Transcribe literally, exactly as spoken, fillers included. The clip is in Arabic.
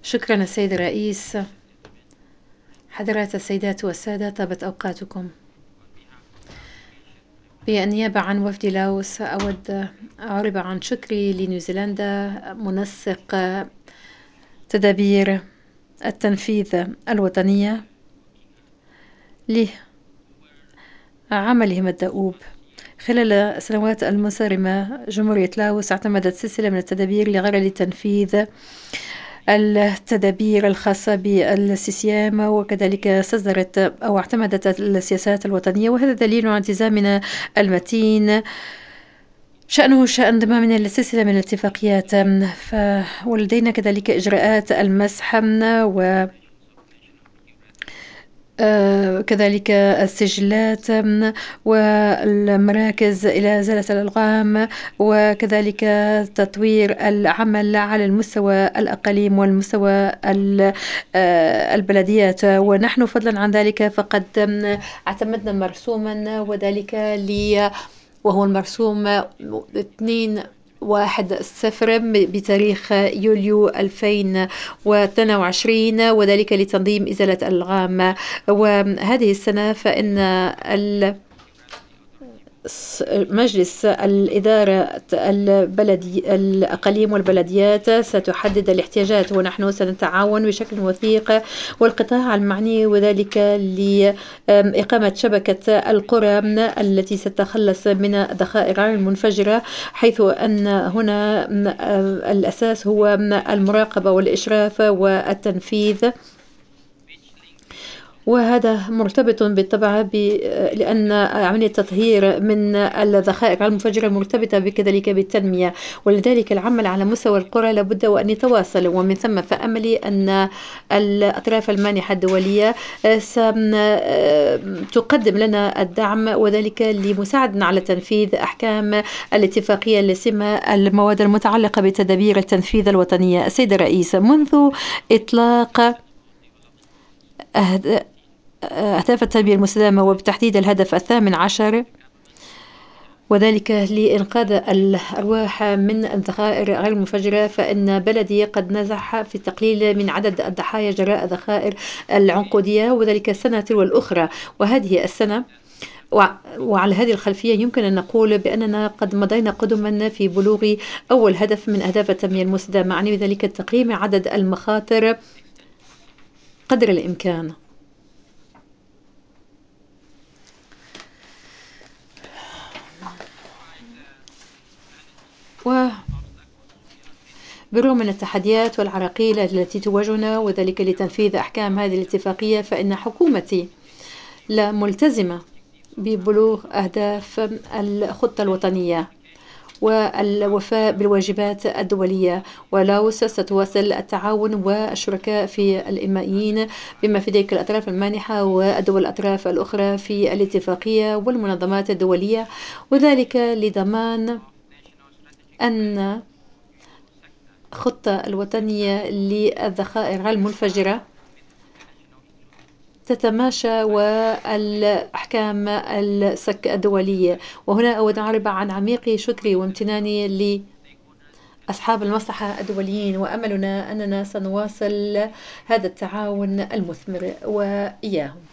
شكرا السيد الرئيس. حضرات السيدات والسادة، طابت أوقاتكم. بالنيابة عن وفد لاوس أود أعرب عن شكري لنيوزيلندا منسق تدابير التنفيذ الوطنية لعملهم الدؤوب. خلال السنوات المنصرمة جمهورية لاوس اعتمدت سلسلة من التدابير لغرض تنفيذ التدابير الخاصة بالسيسيام، وكذلك استصدرت أو اعتمدت السياسات الوطنية، وهذا دليل على التزامنا المتين شأنه شأن ضمن السلسلة من الاتفاقيات. ولدينا كذلك إجراءات المسح و كذلك السجلات والمراكز إلى إزالة الألغام، وكذلك تطوير العمل على المستوى الأقاليم والمستوى البلديات. ونحن فضلا عن ذلك فقد اعتمدنا مرسوما، وذلك لي وهو المرسوم اثنين واحد صفر بتاريخ يوليو ألفين واثنين وعشرين، وذلك لتنظيم إزالة الألغام. وهذه السنة فإن مجلس الإدارة البلدي الأقاليم والبلديات ستحدد الاحتياجات، ونحن سنتعاون بشكل وثيق والقطاع المعني، وذلك لإقامة شبكة القرى التي ستتخلص من الذخائر المنفجرة، حيث أن هنا الأساس هو المراقبة والإشراف والتنفيذ. وهذا مرتبط بالطبع لأن عملية التطهير من الذخائر المنفجرة مرتبطة بكذلك بالتنمية، ولذلك العمل على مستوى القرى لابد وأن يتواصل. ومن ثم فأملي أن الأطراف المانحة الدولية ستقدم لنا الدعم، وذلك لمساعدنا على تنفيذ أحكام الاتفاقية لسمة المواد المتعلقة بتدابير التنفيذ الوطنية. السيد الرئيس، منذ إطلاق أهداف التنمية المستدامة وبالتحديد الهدف الثامن عشر، وذلك لإنقاذ الأرواح من الذخائر غير المنفجرة، فإن بلدي قد نجح في التقليل من عدد الضحايا جراء ذخائر العنقودية، وذلك سنة تلو الأخرى. وهذه السنة وعلى هذه الخلفية يمكن أن نقول بأننا قد مضينا قدما في بلوغ أول هدف من أهداف التنمية المستدامة، معني بذلك تقليل عدد المخاطر قدر الإمكان. وبالرغم من التحديات والعراقيل التي تواجهنا، وذلك لتنفيذ أحكام هذه الاتفاقية، فإن حكومتي لا ملتزمة ببلوغ أهداف الخطة الوطنية والوفاء بالواجبات الدولية. ولاوس ستواصل التعاون والشركاء في الإنمائيين بما في ذلك الأطراف المانحة والدول الأطراف الأخرى في الاتفاقية والمنظمات الدولية، وذلك لضمان أن الخطة الوطنية للذخائر المنفجرة تتماشى والأحكام السك الدولية. وهنا أود أن أعرب عن عميق شكري وامتناني لأصحاب المصلحة الدوليين، وأملنا أننا سنواصل هذا التعاون المثمر وإياهم.